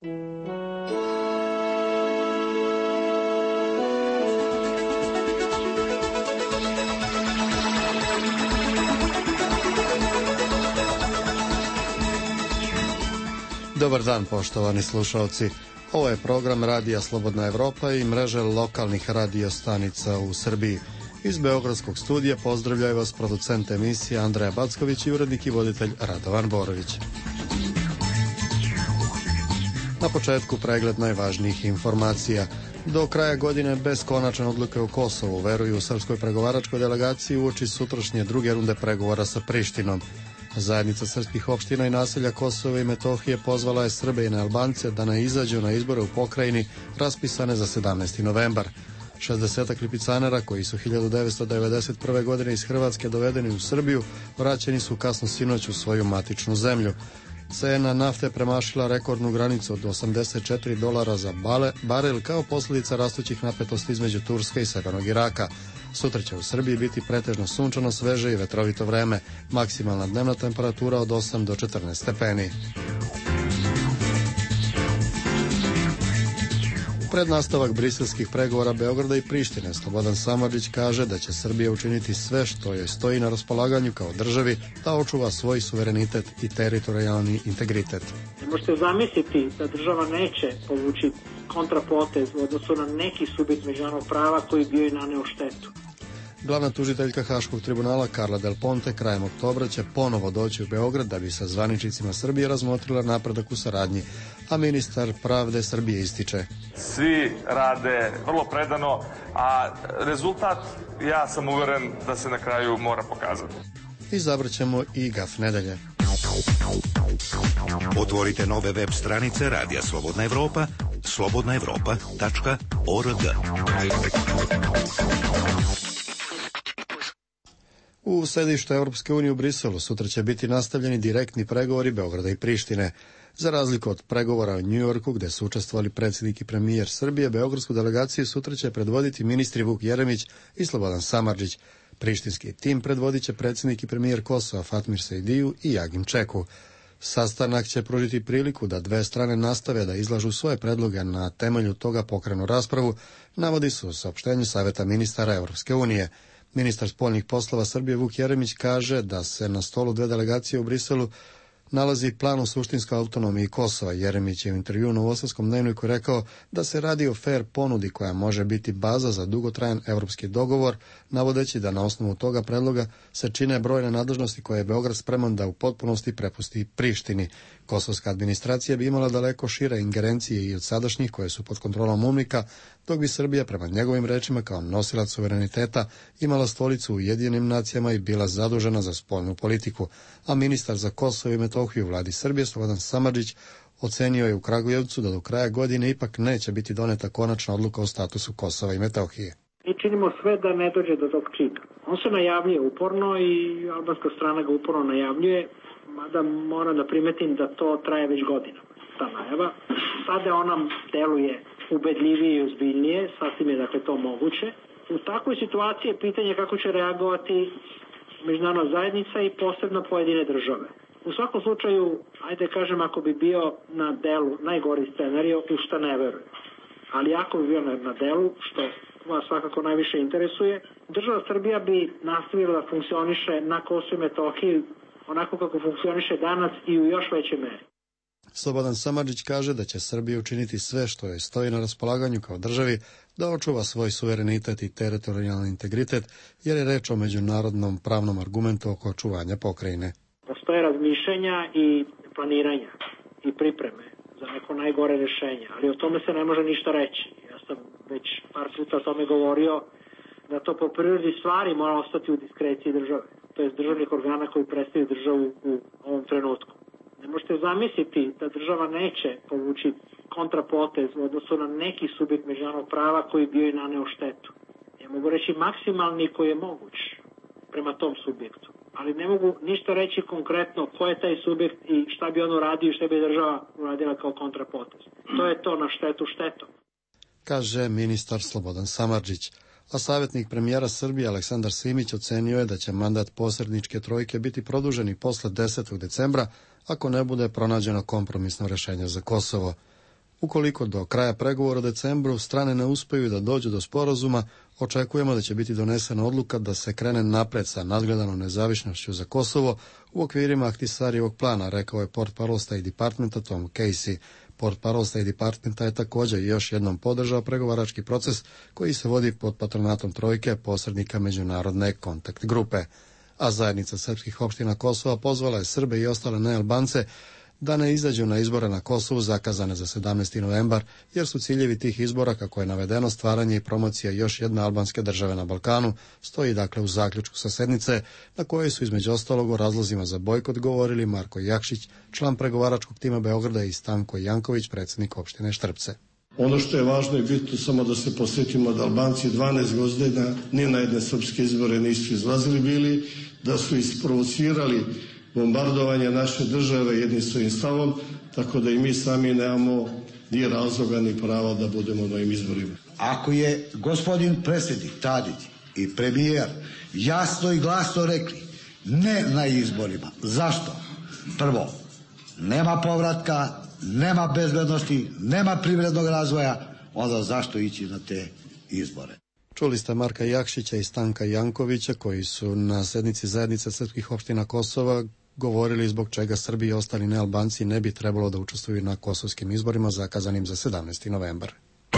Dobar dan, poštovani slušalci. Ovo je program Radija Slobodna Evropa i mreže lokalnih radio stanica u Srbiji. Iz Beogradskog studija pozdravljaju vas producent emisije Andreja Backović i urednik i voditelj Radovan Borović. Na početku pregled najvažnijih informacija. Do kraja godine bez konačne odluke o Kosovu, veruju u srpskoj pregovaračkoj delegaciji uoči sutrašnje druge runde pregovora sa Prištinom. Zajednica srpskih opština i naselja Kosova i Metohije pozvala je Srbe i Albance da ne izađu na izbore u pokrajini raspisane za 17. novembar. 60 lipicanera koji su 1991. godine iz Hrvatske dovedeni u Srbiju vraćeni su kasno sinoć u svoju matičnu zemlju. Cena nafte premašila rekordnu granicu od $84 za barel kao posljedica rastućih napetosti između Turske i severnog Iraka. Sutra će u Srbiji biti pretežno sunčano, sveže i vetrovito vreme. Maksimalna dnevna temperatura od 8 do 14 stepeni. Pred nastavak briselskih pregovora Beograda i Prištine, Slobodan Samardžić kaže da će Srbija učiniti sve što joj stoji na raspolaganju kao državi da očuva svoj suverenitet i teritorijalni integritet. Ne možete zamisliti da država neće povući kontrapotez u odnosu na neki subjekt međunarodnog prava koji bi joj naneo štetu. Glavna tužiteljka Haškog tribunala Carla Del Ponte krajem oktobra će ponovo doći u Beograd da bi sa zvaničnicima Srbije razmotrila napredak u saradnji, a ministar pravde Srbije ističe: svi rade vrlo predano, a rezultat, ja sam uveren da se na kraju mora pokazati. Izabraćemo i gaf nedelje. Otvorite nove web stranice Radija Slobodna Evropa, slobodnaevropa.org. U sedištu Europske unije u Briselu sutra će biti nastavljeni direktni pregovori Beograda i Prištine. Za razliku od pregovora u Njujorku, gde su učestvovali predsjednik i premijer Srbije, beogradsku delegaciju sutra će predvoditi ministri Vuk Jeremić i Slobodan Samardžić. Prištinski tim predvodit će predsjednik i premijer Kosova Fatmir Sejdiju i Jagim Čeku. Sastanak će pružiti priliku da dve strane nastave da izlažu svoje predloge, na temelju toga pokrenu raspravu, navodi se u saopštenju Saveta ministara Europske unije. Ministar spoljnih poslova Srbije Vuk Jeremić kaže da se na stolu dve delegacije u Briselu nalazi plan o suštinskoj autonomiji Kosova. Jeremić je u intervjuu u Novosadskom dnevniku rekao da se radi o fer ponudi koja može biti baza za dugotrajan evropski dogovor, navodeći da na osnovu toga predloga se čine brojne nadležnosti koje je Beograd spreman da u potpunosti prepusti Prištini. Kosovska administracija bi imala daleko šire ingerencije i od sadašnjih koje su pod kontrolom UNMIK-a, dok bi Srbija, prema njegovim rečima, kao nosilac suvereniteta imala stolicu u Ujedinjenim nacijama i bila zadužena za spoljnu politiku. A ministar za Kosovo i Metohiju u vladi Srbije Slobodan Samardžić ocenio je u Kragujevcu da do kraja godine ipak neće biti doneta konačna odluka o statusu Kosova i Metohije. Mi činimo sve da ne dođe do tog čina. On se najavljuje uporno i albanska strana ga uporno najavljuje, mada moram da primetim da to traje već godinama, ta najava. Sada ona deluje ubedljivije i ozbiljnije, sasvim je dakle to moguće. U takvoj situaciji je pitanje kako će reagovati međunarodna zajednica i posebno pojedine države. U svakom slučaju, ajde kažem, ako bi bio na delu najgori scenario, u šta ne verujem. Ali ako bi bio na delu, što vas svakako najviše interesuje, država Srbija bi nastavila da funkcioniše na Kosovu i Metohiji onako kako funkcioniše danas i u još većoj meri. Slobodan Samardžić kaže da će Srbija učiniti sve što joj stoji na raspolaganju kao državi da očuva svoj suverenitet i teritorijalni integritet, jer je reč o međunarodnom pravnom argumentu oko očuvanja pokrajine. Postoje razmišljanja i planiranja i pripreme za neko najgore rješenje, ali o tome se ne može ništa reći. Ja sam već par puta o tome govorio da to po prirodi stvari mora ostati u diskreciji države, to je državnih organa koji predstavljaju državu u ovom trenutku. Ne možete zamisliti da država neće povući kontrapotez u odnosu na neki subjekt međunarodnog prava koji bi joj naneo štetu. Ja mogu reći maksimalni koji je moguć prema tom subjektu, ali ne mogu ništa reći konkretno ko je taj subjekt i šta bi on uradio i šta bi država uradila kao kontrapotez. To je to na štetu štetom, kaže ministar Slobodan Samardžić. A savjetnik premijera Srbije Aleksandar Simić ocenio je da će mandat posredničke trojke biti produžen i posle 10. decembra ako ne bude pronađeno kompromisno rješenje za Kosovo. Ukoliko do kraja pregovora u decembru strane ne uspeju da dođu do sporazuma, očekujemo da će biti donesena odluka da se krene napred sa nadgledanom nezavisnošću za Kosovo u okvirima Ahtisarijevog plana, rekao je portparol State Departmenta Tom Casey. Portparol State Departmenta je također još jednom podržao pregovarački proces koji se vodi pod patronatom trojke posrednika međunarodne kontakt grupe. A zajednica srpskih opština Kosova pozvala je Srbe i ostale nealbance da ne izađu na izbore na Kosovu zakazane za 17. novembar, jer su ciljevi tih izbora, kako je navedeno, stvaranje i promocija još jedne albanske države na Balkanu, stoji dakle u zaključku sa sednice, na kojoj su između ostalog o razlozima za bojkot govorili Marko Jakšić, član pregovaračkog tima Beograda, i Stanko Janković, predsjednik opštine Štrpce. Ono što je važno i bitno samo da se posjetimo da Albanci 12 godina ni na jedne srpske izbore nisu izlazili bili, da su isprovocirali bombardovanje naše države jednim svojim stavom, tako da i mi sami nemamo ni razloga ni prava da budemo na ovim izborima. Ako je gospodin predsjednik Tadić i premijer jasno i glasno rekli ne na izborima, zašto? Prvo, nema povratka, nema bezbednosti, nema privrednog razvoja, onda zašto ići na te izbore? Čuli ste Marka Jakšića i Stanka Jankovića, koji su na sednici zajednice srpskih opština Kosova govorili zbog čega Srbi i ostali nealbanci ne bi trebalo da učestvuju na kosovskim izborima zakazanim za 17. novembar.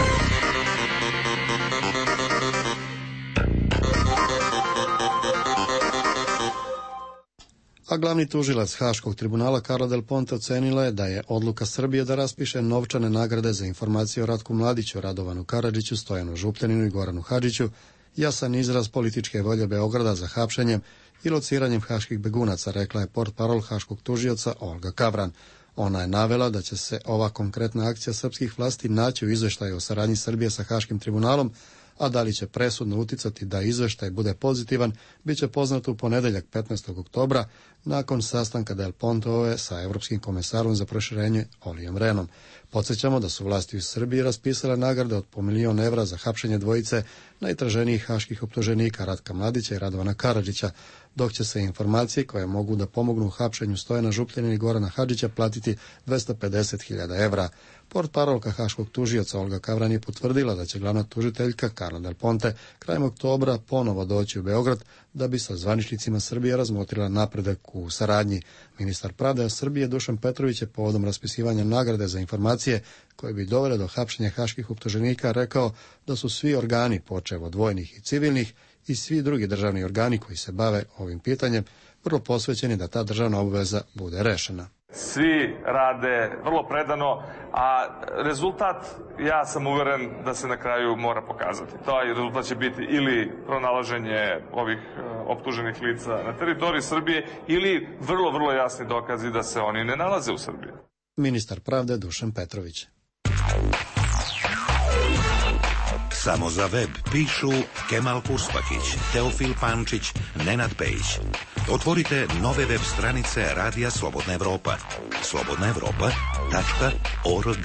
A glavni tužilac Haškog tribunala Karla Del Ponte ocenila je da je odluka Srbije da raspiše novčane nagrade za informacije o Ratku Mladiću, Radovanu Karadžiću, Stojanu Župljaninu i Goranu Hadžiću jasan izraz političke volje Beograda za hapšenjem i lociranjem haških begunaca, rekla je portparol haškog tužioca Olga Kavran. Ona je navela da će se ova konkretna akcija srpskih vlasti naći u izveštaju o saradnji Srbije sa Haškim tribunalom, a da li će presudno uticati da izveštaj bude pozitivan, bit će poznato u ponedeljak 15. oktobra, nakon sastanka Del Pontove sa Evropskim komesarom za proširenje Olijom Renom. Podsjećamo da su vlasti u Srbiji raspisale nagrade od po 1 milion evra za hapšenje dvojice najtraženijih haških optuženika Ratka Mladića i Radovana Karadžića, dok će se informacije koje mogu da pomognu u hapšenju Stojana Župljanina i Gorana Hadžića platiti 250.000 evra. Portparolka haškog tužioca Olga Kavran je potvrdila da će glavna tužiteljka Karla Del Ponte krajem oktobra ponovo doći u Beograd da bi sa zvaničnicima Srbije razmotrila napredak u saradnji. Ministar pravde Srbije Dušan Petrović je povodom raspisivanja nagrade za informacije koje bi dovele do hapšenja haških optuženika rekao da su svi organi, počev od vojnih i civilnih, i svi drugi državni organi koji se bave ovim pitanjem vrlo posvećeni da ta državna obveza bude rešena. Svi rade vrlo predano, a rezultat, ja sam uveren da se na kraju mora pokazati. Taj rezultat će biti ili pronalaženje ovih optuženih lica na teritoriji Srbije ili vrlo jasni dokazi da se oni ne nalaze u Srbiji. Ministar pravde Dušan Petrović. Samo za web pišu Kemal Kuspakić, Teofil Pančić, Nenad Pejić. Otvorite nove web stranice Radija Slobodna Evropa. slobodnaevropa.org.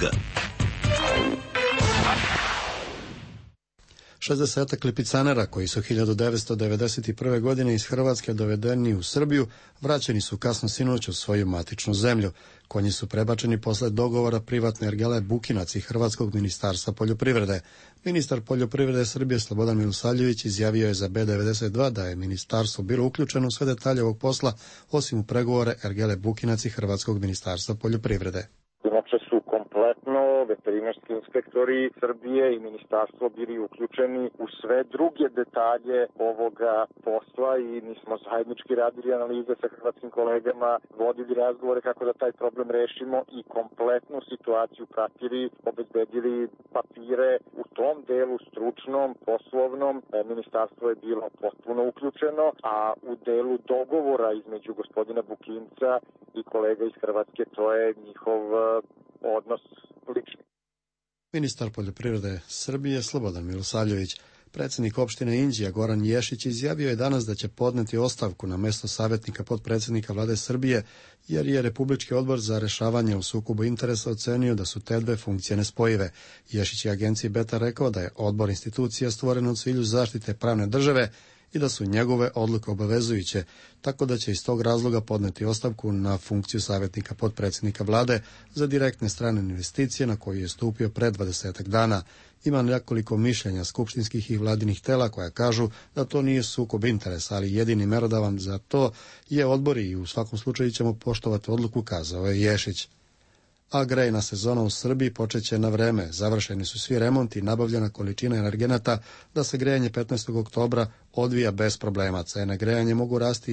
60 lipicanera koji su 1991. godine iz Hrvatske dovedeni u Srbiju vraćeni su kasno sinoć u svoju matičnu zemlju. Konji su prebačeni posle dogovora privatne ergele Bukinac i Hrvatskog ministarstva poljoprivrede. Ministar poljoprivrede Srbije Slobodan Milosavljević izjavio je za B92 da je ministarstvo bilo uključeno u sve detalje ovog posla, osim u pregovore ergele Bukinac i Hrvatskog ministarstva poljoprivrede. Inače su kompletno veterinarski inspektori Srbije i ministarstvo bili uključeni u sve druge detalje ovoga posla i mi smo zajednički radili analize sa hrvatskim kolegama, vodili razgovore kako da taj problem rešimo i kompletnu situaciju pratili, obezbedili papire u tom delu stručnom, poslovnom. Ministarstvo je bilo potpuno uključeno, a u delu dogovora između gospodina Bukinca i kolega iz Hrvatske, to je njihov odnos lični. Ministar poljoprivrede Srbije Slobodan Milosavljević. Predsjednik opštine Inđija Goran Ješić izjavio je danas da će podneti ostavku na mesto savjetnika potpredsjednika vlade Srbije, jer je Republički odbor za rešavanje o sukobu interesa ocenio da su te dve funkcije nespojive. Ješić je agenciji Beta rekao da je odbor institucija stvoren u cilju zaštite pravne države i da su njegove odluke obavezujuće, tako da će iz tog razloga podneti ostavku na funkciju savjetnika potpredsjednika vlade za direktne strane investicije na koju je stupio pre 20 dana. Ima nekoliko mišljenja skupštinskih i vladinih tela koja kažu da to nije sukob interesa, ali jedini merodavan za to je odbor i u svakom slučaju ćemo poštovati odluku, kazao je Ješić. A grejna sezona u Srbiji počeće na vreme. Završeni su svi remonti i nabavljena količina energenata da se grejanje 15. oktobra odvija bez problema. Cene grejanja mogu rasti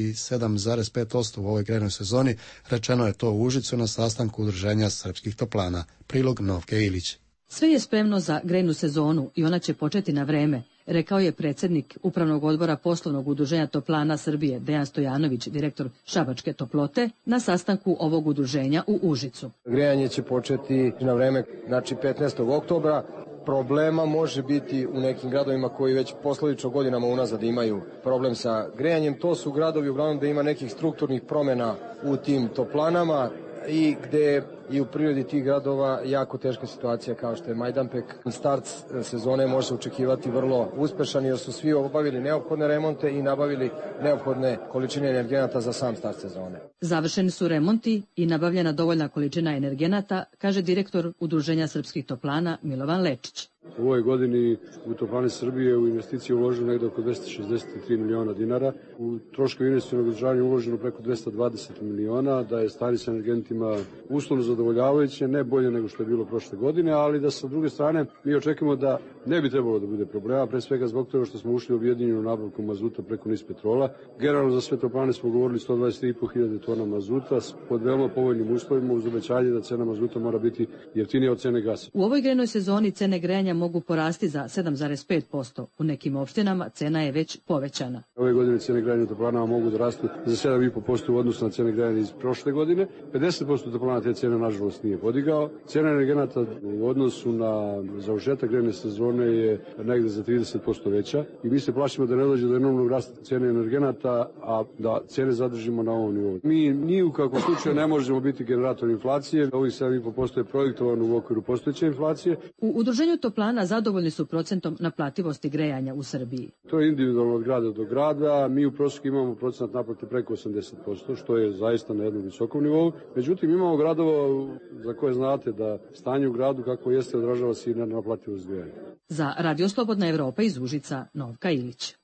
7,5% u ovoj grejnoj sezoni, rečeno je to u Užicu na sastanku Udruženja srpskih toplana. Prilog Novke Ilić. Sve je spremno za grejnu sezonu i ona će početi na vreme, rekao je predsjednik Upravnog odbora Poslovnog udruženja toplana Srbije Dejan Stojanović, direktor Šabačke toplote, na sastanku ovog udruženja u Užicu. Grejanje će početi na vreme, znači 15. oktobra. Problema može biti u nekim gradovima koji već posledično godinama unazad imaju problem sa grejanjem. To su gradovi uglavnom da ima nekih strukturnih promjena u tim toplanama i gde i u prirodi tih gradova jako teška situacija kao što je Majdanpek. Start sezone može se očekivati vrlo uspešan jer su svi obavili neophodne remonte i nabavili neophodne količine energenata za sam start sezone. Završeni su remonti i nabavljena dovoljna količina energenata, kaže direktor Udruženja srpskih toplana Milovan Lečić. U ovoj godini u Toplane Srbije u investiciju uloženo negde oko 263 miliona dinara. U troškovi investicionog održavanja uloženo preko 220 miliona, da je stanje sa energentima uslovno zadovoljavajuće, ne bolje nego što je bilo prošle godine, ali da sa druge strane mi očekujemo da ne bi trebalo da bude problema, pre svega zbog toga što smo ušli u objedinjenu nabavku mazuta preko NIS Petrola. Generalno za sve toplane smo govorili 123.500 tona mazuta pod veoma povoljnim uslovima uz obećanje da cena mazuta mora biti jeftinija od cene gasa. U ovoj grejnoj sezoni cene grejanja mogu porasti za 7,5%. U nekim opštinama cena je već povećana. Ove godine cene grejanja u toplanama mogu da rastu za 7,5% u odnosu na cene grejanja iz prošle godine. 50% toplana te cene nažalost nije podigao. Cena energenata u odnosu na završetak grejne sezone je negde za 30% veća i mi se plašimo da ne dođe do enormnog rasta cene energenata, a da cene zadržimo na ovom nivou. Mi ni u kakvom slučaju ne možemo biti generator inflacije. Ovih 7,5% je projektovano u okviru postojeće inflacije. U udruženju toplana zadovoljni su procentom naplativosti grejanja u Srbiji. To je individualno od grada do grada. Mi u prosjeku imamo procenat naplate preko 80%, što je zaista na jednom visokom nivou. Međutim, imamo gradova za koje znate da stanje u gradu kako jeste odražava se i na naplativost grejanja. Za Radio Slobodna Evropa iz Užica, Novka Ilić.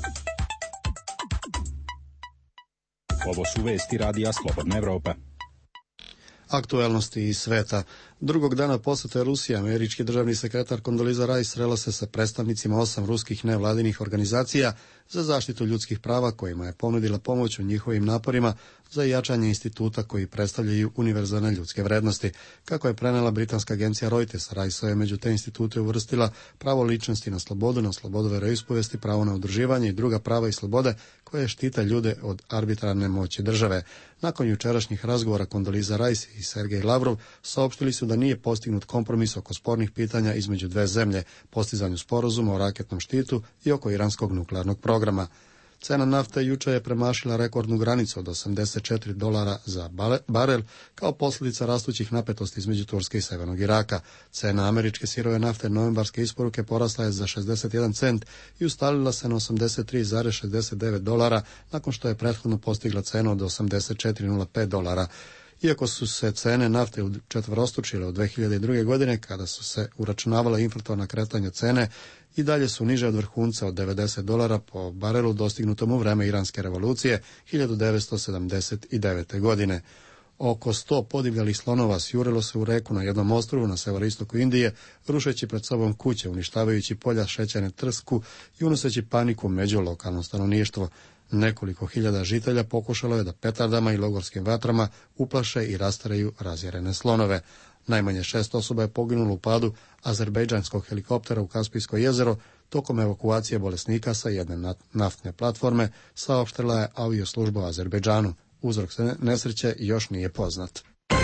Ovo su vesti Radija Slobodna Evropa. Aktuelnosti iz sveta. Drugog dana posete Rusije, američki državni sekretar Kondoliza Rice srela se sa predstavnicima 8 ruskih nevladinih organizacija za zaštitu ljudskih prava kojima je ponudila pomoć u njihovim naporima za jačanje instituta koji predstavljaju univerzalne ljudske vrednosti. Kako je prenela britanska agencija Reuters, Rice je među te institute uvrstila pravo ličnosti na slobodu veroispovesti, pravo na udruživanje i druga prava i slobode koje štite ljude od arbitrarne moći države. Nakon jučerašnjih razgovora Kondoliza Rice i Sergej Lavrov saopštili su da nije postignut kompromis oko spornih pitanja između dve zemlje, postizanju sporazuma o raketnom štitu i oko iranskog nuklearnog programa. Cena nafte juče je premašila rekordnu granicu od $84 za barel kao posljedica rastućih napetosti između Turske i severnog Iraka. Cena američke sirove nafte novembarske isporuke porasla je za 61 cent i ustalila se na $83,69 nakon što je prethodno postigla cenu od $84,05. Iako su se cene nafte učetvorostručile od 2002. godine, kada su se uračunavala inflatorna kretanja cene, i dalje su niže od vrhunca od $90 po barelu dostignutom u vreme iranske revolucije 1979. godine. Oko 100 podivljalih slonova sjurilo se u reku na jednom ostrvu na severoistoku Indije, rušeći pred sobom kuće, uništavajući polja šećerne trsku i unoseći paniku među lokalno stanovništvo. Nekoliko hiljada žitelja pokušalo je da petardama i logorskim vatrama uplaše i rasteraju razjarene slonove. Najmanje 6 osoba je poginulo u padu azerbejdžanskog helikoptera u Kaspijsko jezero tokom evakuacije bolesnika sa jedne naftne platforme, saopštila je avioslužba u Azerbejdžanu. Uzrok nesreće još nije poznat.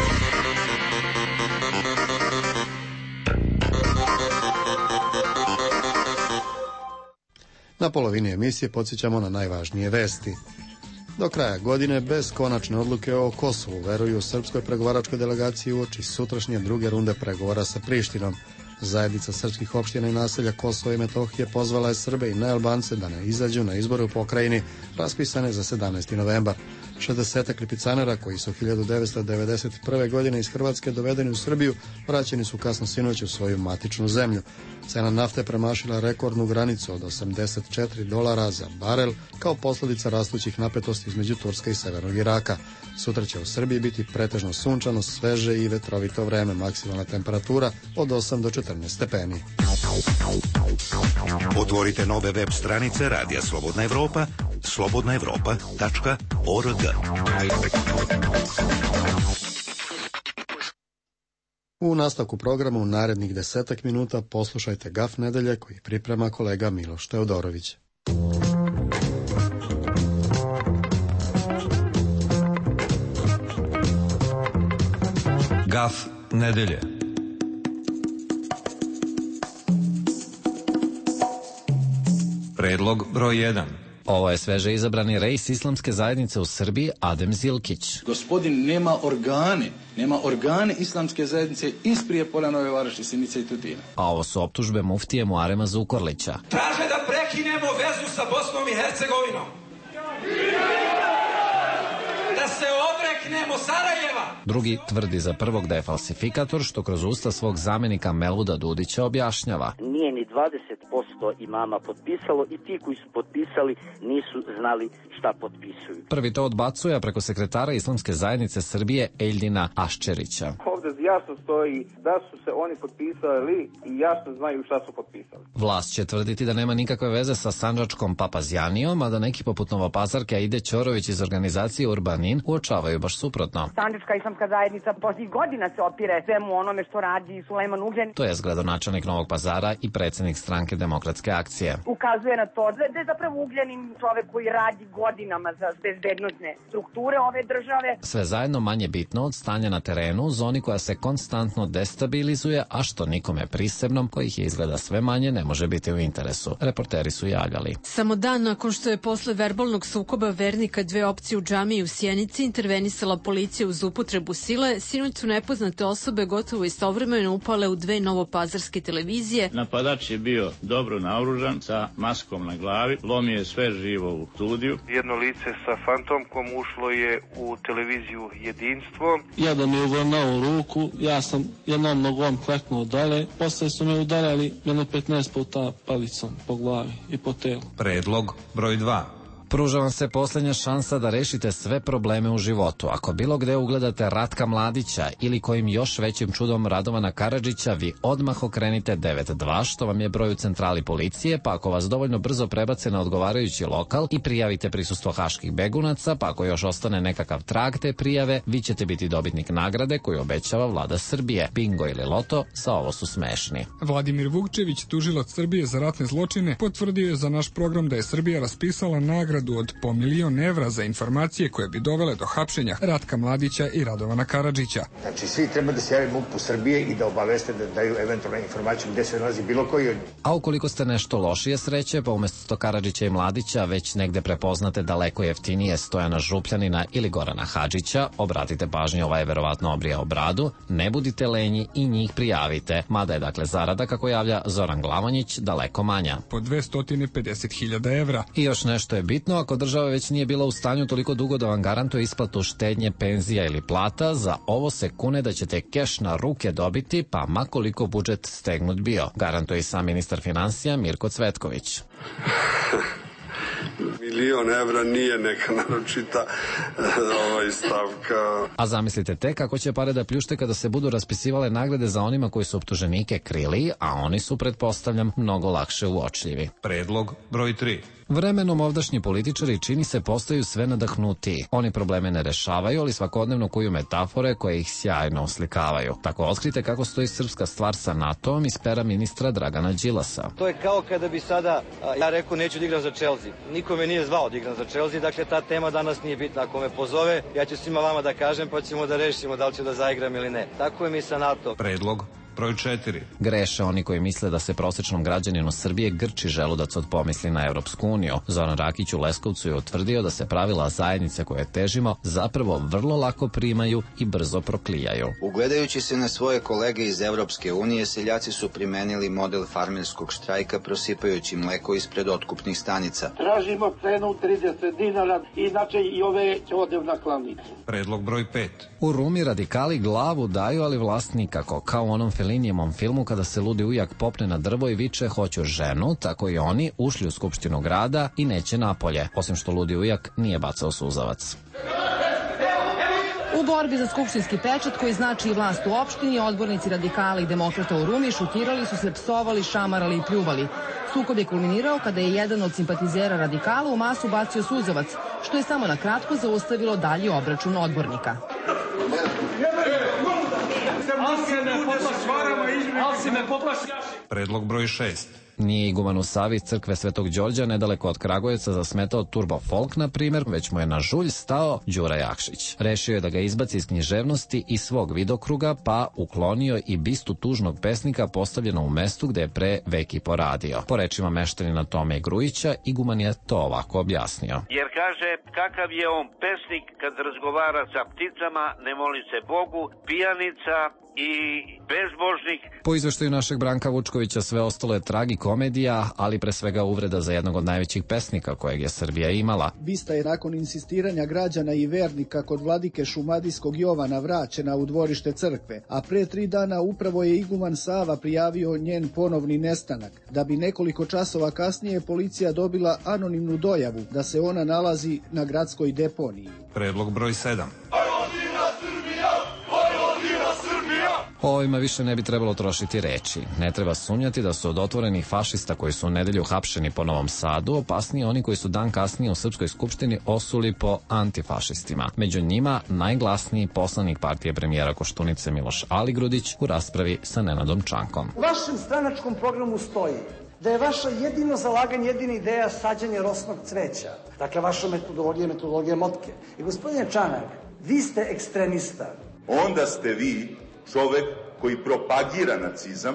Na polovini emisije podsjećamo na najvažnije vesti. Do kraja godine, bez konačne odluke o Kosovu, veruju srpskoj pregovaračkoj delegaciji uoči sutrašnje druge runde pregovora sa Prištinom. Zajednica srpskih opština i naselja Kosova i Metohije pozvala je Srbe i nealbance da ne izađu na izbore u pokrajini raspisane za 17. novembar. 60 lipicanera koji su 1991. godine iz Hrvatske dovedeni u Srbiju vraćeni su kasno sinoć u svoju matičnu zemlju. Cena nafte premašila rekordnu granicu od $84 za barel kao posljedica rastućih napetosti između Turske i severnog Iraka. Sutra će u Srbiji biti pretežno sunčano, sveže i vetrovito vreme, maksimalna temperatura od 8 do 14 stepeni. Otvorite nove web stranice Radija Slobodna Evropa, slobodnaevropa.org. U nastavku programa u narednih 10 minuta poslušajte Gaf nedelje koji priprema kolega Miloš Teodorović. Gaf nedelje. Predlog broj 1. Ovo je sveže izabrani rejs islamske zajednice u Srbiji Adem Zilkić. Gospodin nema organe islamske zajednice iz Prijepolja, Nove Varoši, Sjenice i Tutina. A ovo su optužbe muftije Muarema Zukorlića. Traže da prekinemo vezu sa Bosnom i Hercegovinom. Da se odreknemo Sarajeva. Drugi tvrdi za prvog da je falsifikator, što kroz usta svog zamenika Meluda Dudića objašnjava. Nije ni 20% imama potpisalo i ti koji su potpisali nisu znali šta potpisuju. Prvi to odbacuje, a preko sekretara Islamske zajednice Srbije Eldina Aščerića. Ovde jasno stoji da su se oni potpisali i jasno znaju šta su potpisali. Vlast će tvrditi da nema nikakve veze sa sandžačkom Papazjanijom, a da neki poput Novopazarke Aide Ćorović iz organizacije Urbanin uočavaju baš suprotno. Sandžačka islamska zajednica posljednjih godina se opire svemu onome što radi Sulejman Ugljanin. To je gradonačelnik Novog Pazara i predsjednik stranke Demokratske akcije. Ukazuje na to da je zapravo Ugljanin čovek koji radi godinama za bezbednosne strukture ove države. Sve zajedno manje bitno od stanja na terenu u zoni koja se konstantno destabilizuje, a što nikome prisebnom, kojih je izgleda sve manje, ne može biti u interesu. Reporteri su javljali. Samo dan nakon što je posle verbalnog sukoba vernika dve opcije u džamiji u Sjenici intervenisala policija uz upotrebu sile, sinoć su nepoznate osobe gotovo istovremeno upale u dve novopazarske televizije. Napadač je bio dobro naoružan sa maskom na glavi, lomio je sve živo u studiju. Jedno lice sa fantomkom ušlo je u televiziju Jedinstvo. Jedan je uvrnao u ruku, ja sam jednom nogom kleknuo dole, posle su me udarali jedno 15 puta palicom po glavi i po telu. Predlog broj 2. Pruža vam se posljednja šansa da rešite sve probleme u životu. Ako bilo gde ugledate Ratka Mladića ili kojim još većim čudom Radovana Karadžića, vi odmah okrenite 92, što vam je broj u centrali policije, pa ako vas dovoljno brzo prebace na odgovarajući lokal i prijavite prisustvo haških begunaca, pa ako još ostane nekakav trag te prijave, vi ćete biti dobitnik nagrade koju obećava vlada Srbije. Bingo ili loto, sa ovo su smešni. Vladimir Vukčević, tužilac Srbije za ratne zločine, potvrdio je za naš program da je Srbija raspisala nagradu od po €1.000.000 za informacije koje bi dovele do hapšenja Ratka Mladića i Radovana Karadžića. Znači, svi treba da se javi MUP-u Srbije i da obaveste da daju eventualne informacije gde se nalazi bilo koji od njih. A ukoliko ste nešto lošije sreće, pa umesto Karadžića i Mladića već negde prepoznate daleko jeftinije Stojana Župljanina ili Gorana Hadžića, obratite pažnju, ovaj je verovatno obrijao bradu, ne budite lenji i njih prijavite, mada je dakle zarada, kako javlja Zoran Glamonjić, daleko manja. Po 250.000 evra. I još nešto je bitno, ako država već nije bila u stanju toliko dugo da vam garantuje isplatu štednje, penzija ili plata, za ovo se kune da ćete keš na ruke dobiti, pa makoliko budžet stegnut bio. Garantuje i sam ministar finansija Mirko Cvetković. €1.000.000 nije neka naročita stavka. A zamislite te kako će pare da pljušte kada se budu raspisivale nagrade za onima koji su optuženike krili, a oni su, pretpostavljam, mnogo lakše uočljivi. Predlog broj 3. Vremenom ovdašnji političari čini se postaju sve nadahnutiji. Oni probleme ne rešavaju, ali svakodnevno kuju metafore koje ih sjajno oslikavaju. Tako otkrite kako stoji srpska stvar sa NATO-om iz pera ministra Dragana Đilasa. To je kao kada bi sada ja rekao neću da igram za Chelsea. Niko me nije zvao da igram za Chelsea, dakle ta tema danas nije bitna. Ako me pozove, ja ću svima vama da kažem, pa ćemo da rešimo da li ću da zaigram ili ne. Tako je mi sa NATO. Predlog broj 4. Greše oni koji misle da se prosečnom građaninu Srbije grči želudac od pomisli na Evropsku uniju. Zoran Rakić u Leskovcu je utvrdio da se pravila zajednice koje težimo zapravo vrlo lako primaju i brzo proklijaju. Ugledajući se na svoje kolege iz Evropske unije, seljaci su primenili model farmerskog štrajka prosipajući mleko ispred otkupnih stanica. Tražimo cenu 30 dinara, inače i ove će ode na klavnicu. Predlog broj 5. U Rumi radikali glavu daju, ali vlast nikako. Kao u onom Felinijevom filmu kada se ludi ujak popne na drvo i viče hoću ženu, tako i oni ušli u Skupštinu grada i neće napolje. Osim što ludi ujak nije bacao suzavac. U borbi za skupštinski pečat koji znači i vlast u opštini, odbornici radikala i demokrata u Rumi šutirali su se, psovali, šamarali i pljuvali. Sukob je kulminirao kada je jedan od simpatizera radikala u masu bacio suzavac, što je samo na kratko zaustavilo dalji obračun odbornika. Predlog broj 6. Nije iguman u Savi iz crkve Svetog Đorđa nedaleko od Kragujevca zasmetao Turbo Folk, na primjer, već mu je na žulj stao Đura Jakšić. Rešio je da ga izbaci iz književnosti i svog vidokruga, pa uklonio i bistu tužnog pesnika postavljeno u mestu gde je pre vek i poradio. Po rečima meštanina Tome Grujića, iguman je to ovako objasnio. Jer kaže, kakav je on pesnik kad razgovara sa pticama, ne moli se Bogu, pijanica i bezbožnik. Po izveštaju našeg Branka Vučkovića sve ostalo je tragikomedija, ali pre svega uvreda za jednog od najvećih pesnika kojeg je Srbija imala. Bista je nakon insistiranja građana i vernika kod vladike Šumadijskog Jovana vraćena u dvorište crkve, a pre 3 dana upravo je iguman Sava prijavio njen ponovni nestanak, da bi nekoliko časova kasnije policija dobila anonimnu dojavu da se ona nalazi na gradskoj deponiji. Predlog broj 7. O ovima više ne bi trebalo trošiti reči. Ne treba sumnjati da su od otvorenih fašista koji su u nedelju hapšeni po Novom Sadu opasniji oni koji su dan kasnije u Srpskoj skupštini osuli po antifašistima. Među njima najglasniji poslanik partije premijera Koštunice Miloš Aligrudić u raspravi sa Nenadom Čankom. U vašem stranačkom programu stoji da je vaša jedino zalaganje, jedina ideja sađanje rosnog cveća. Dakle, vaša metodologija je metodologija motke. I gospodine Čanak, vi ste ekstremista. Onda ste vi čovek koji propagira nacizam.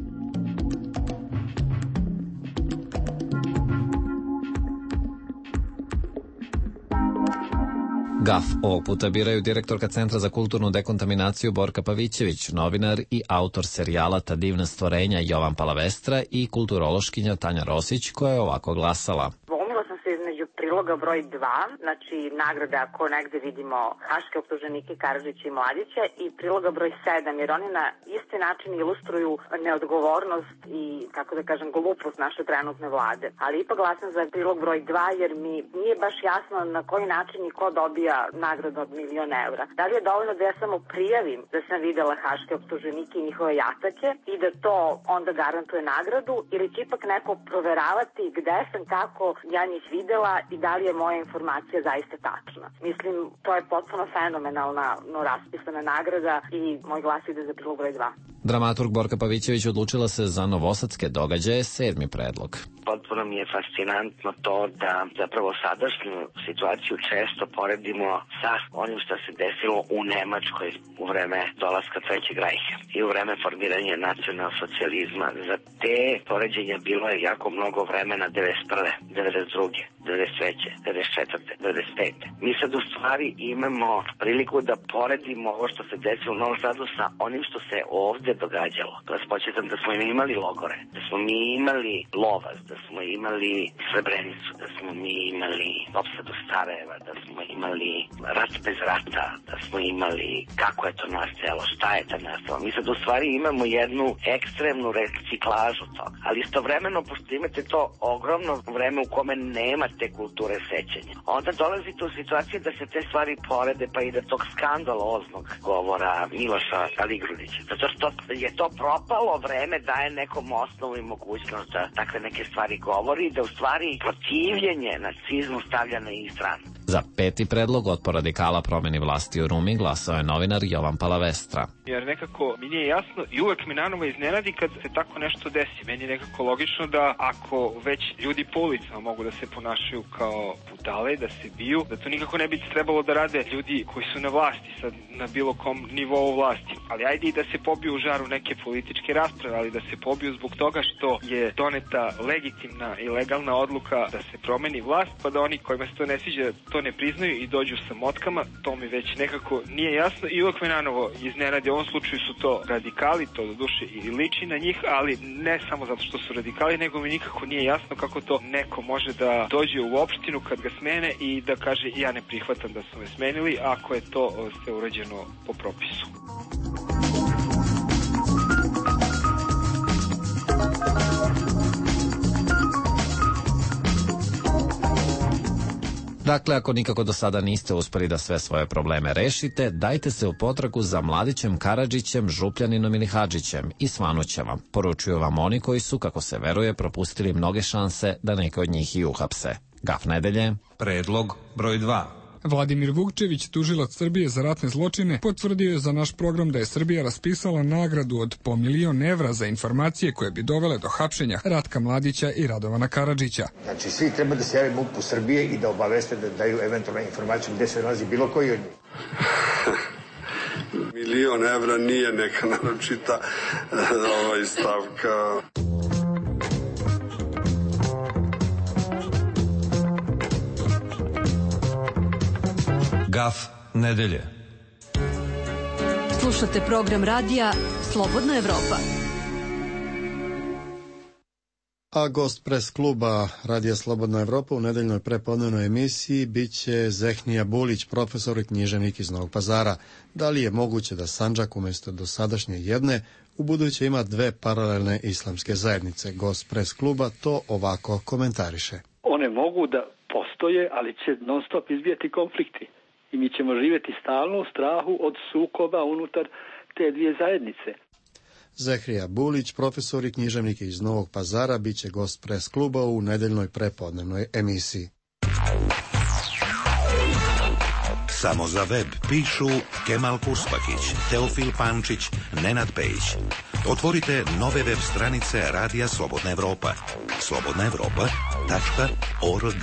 Gaf ovog puta biraju direktorka Centra za kulturnu dekontaminaciju Borka Pavićević, novinar i autor serijala Ta divna stvorenja Jovan Palavestra i kulturološkinja Tanja Rosić, koja je ovako glasala. Između priloga broj 2, znači nagrade ako negde vidimo haške optuženike Karadžića i Mladića, i priloga broj 7, jer oni na isti način ilustruju neodgovornost i, kako da kažem, glupost naše trenutne vlade. Ali ipak glasam za prilog broj 2 jer mi nije baš jasno na koji način i ko dobija nagradu od 1.000.000 evra. Da li je dovoljno da ja samo prijavim da sam videla haške optuženike i njihove jatake i da to onda garantuje nagradu, ili će ipak neko proveravati gde sam, kako ja njih videla i da li je moja informacija zaista tačna. Mislim, to je potpuno fenomenalna raspisana nagrada i moj glas ide za prilog broj 2. Dramaturg Borka Pavićević odlučila se za novosadske događaje, 7. predlog. Potpuno mi je fascinantno to da zapravo sadašnju situaciju često poredimo sa onim što se desilo u Nemačkoj u vreme dolaska Trećeg rajha i u vreme formiranja nacionalsocijalizma. Za te poređenja bilo je jako mnogo vremena 91. 92. 93. 94. 95. Mi sad u stvari imamo priliku da poredimo ovo što se desilo u Novom Sadu sa onim što se ovde događalo. Da vas početam da smo imali logore, da smo mi imali Lovas, da smo imali Srebrenicu, da smo mi imali opsadu Sarajeva, da smo imali rat bez rata, da smo imali kako je to nastajalo, šta je to nastalo. Mi sad u stvari imamo jednu ekstremnu reciklažu toga, ali istovremeno, pošto imate to ogromno vreme u kome nema te kulture sećanja, onda dolazite u situaciju da se te stvari porede, pa i da tog skandaloznog govora Miloša Aligrudića. Zato što je to propalo vreme, daje nekom osnovu i mogućnost da takve neke stvari govori i da u stvari protivljenje nacizmu stavlja na i stranu. Za 5. predlog Otpor radikala promeni vlasti u Rumi glasao je novinar Jovan Palavestra. Jer nekako mi nije jasno i uvek me nanova iznenadi kad se tako nešto desi. Meni je nekako logično da ako već ljudi po ulicama mogu da se ponašaju kao budale, da se biju, da to nikako ne bi trebalo da rade ljudi koji su na vlasti, sad na bilo kom nivou vlasti. Ali ajde i da se pobiju u žaru neke političke rasprave, ali da se pobiju zbog toga što je doneta legitimna i legalna odluka da se promeni vlast, pa da oni kojima se to ne sviđa to ne priznaju i dođu sa motkama, to mi već nekako nije jasno i uvek me nanovo iznenadi. U ovom slučaju su to radikali, to do duše i liči na njih, ali ne samo zato što su radikali, nego mi nikako nije jasno kako to neko može da dođe u opštinu kad ga smene i da kaže ja ne prihvatam da su me smenili ako je to sve urađeno po propisu. Dakle, ako nikako do sada niste uspeli da sve svoje probleme rešite, dajte se u potragu za Mladićem, Karadžićem, Župljaninom ili Hadžićem i svanuće vam. Poručuju vam oni koji su, kako se veruje, propustili mnoge šanse da neke od njih i uhapse. Gaf nedelje. Predlog broj 2. Vladimir Vukčević, tužilac Srbije za ratne zločine, potvrdio je za naš program da je Srbija raspisala nagradu od po 1.000.000 evra za informacije koje bi dovele do hapšenja Ratka Mladića i Radovana Karadžića. Znači, svi treba da se jave MUP-u Srbije i da obaveste da daju eventualne informacije gde se nalazi bilo koji od njih. 1.000.000 evra nije neka naročita stavka. Gaf nedelje. Slušate program radija Slobodna Evropa. A gost pres kluba Radija Slobodna Evropa u nedeljnoj prepodnevnoj emisiji biće Zehnija Bulić, profesor i književnik iz Novog Pazara. Da li je moguće da Sandžak umjesto dosadašnje jedne u buduće ima dve paralelne islamske zajednice? Gost pres kluba to ovako komentariše. One mogu da postoje, ali će non stop izbijati konflikti. I mi ćemo živjeti stalno u strahu od sukoba unutar te dvije zajednice. Zehrija Bulić, profesor i književnik iz Novog Pazara, bit će gost pres kluba u nedeljnoj prepodnevnoj emisiji. Samo za web pišu Kemal Kuspakić, Teofil Pančić, Nenad Pejić. Otvorite nove web stranice Radija Slobodna Evropa. slobodnaevropa.org.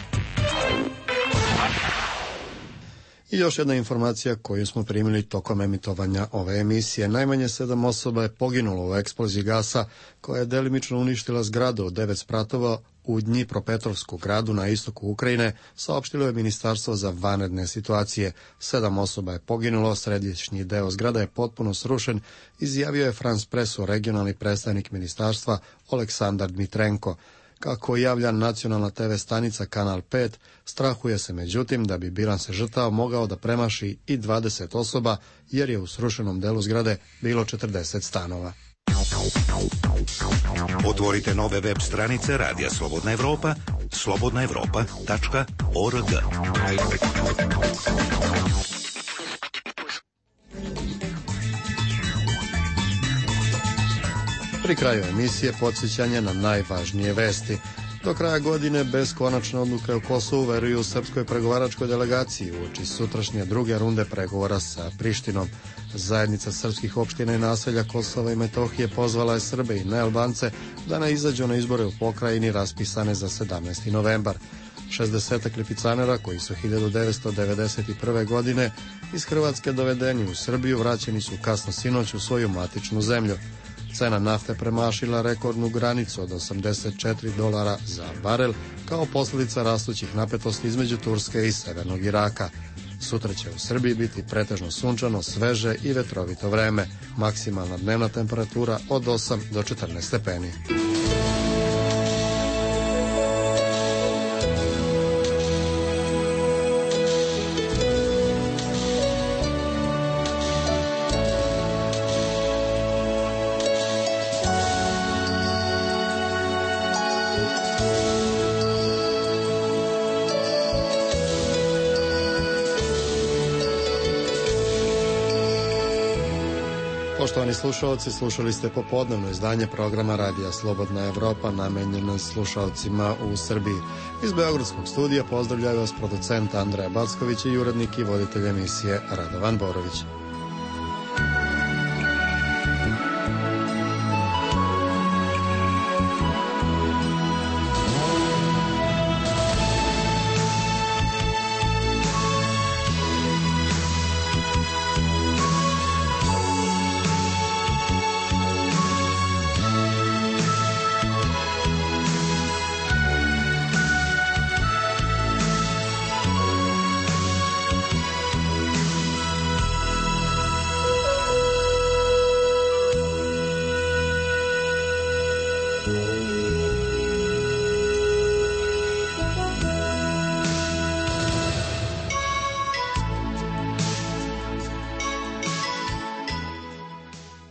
I još jedna informacija koju smo primili tokom emitovanja ove emisije. Najmanje 7 osoba je poginulo u eksploziji gasa koja je delimično uništila zgradu od 9 spratova u Dnjipropetrovsku gradu na istoku Ukrajine, saopštilo je Ministarstvo za vanredne situacije. 7 osoba je poginulo, središnji deo zgrada je potpuno srušen, izjavio je France Pressu regionalni predstavnik ministarstva Oleksandar Dmitrenko. Kako javlja nacionalna TV stanica Kanal 5, strahuje se međutim da bi bilans žrtava mogao da premaši i 20 osoba, jer je u srušenom delu zgrade bilo 40 stanova. Otvorite nove web stranice Radija Slobodna Evropa, slobodnaevropa.org. Pri kraju emisije podsjećanje na najvažnije vesti. Do kraja godine bez konačne odluke o Kosovu veruju u srpskoj pregovaračkoj delegaciji uoči sutrašnje druge runde pregovora sa Prištinom. Zajednica srpskih opština i naselja Kosova i Metohije pozvala je Srbe i nealbance da ne izađu na izbore u pokrajini raspisane za 17. novembar. 60 lipicanera koji su 1991. godine iz Hrvatske dovedeni u Srbiju vraćeni su kasno sinoć u svoju matičnu zemlju. Cena nafte premašila rekordnu granicu od $84 za barel kao posljedica rastućih napetosti između Turske i severnog Iraka. Sutra će u Srbiji biti pretežno sunčano, sveže i vetrovito vreme. Maksimalna dnevna temperatura od 8 do 14 stepeni. Poštovani slušalci, slušali ste popodnevno izdanje programa Radija Slobodna Evropa namenjeno slušalcima u Srbiji. Iz Beogradskog studija pozdravljaju vas producent Andreja Backović i urednik i voditelj emisije Radovan Borović. Thank you.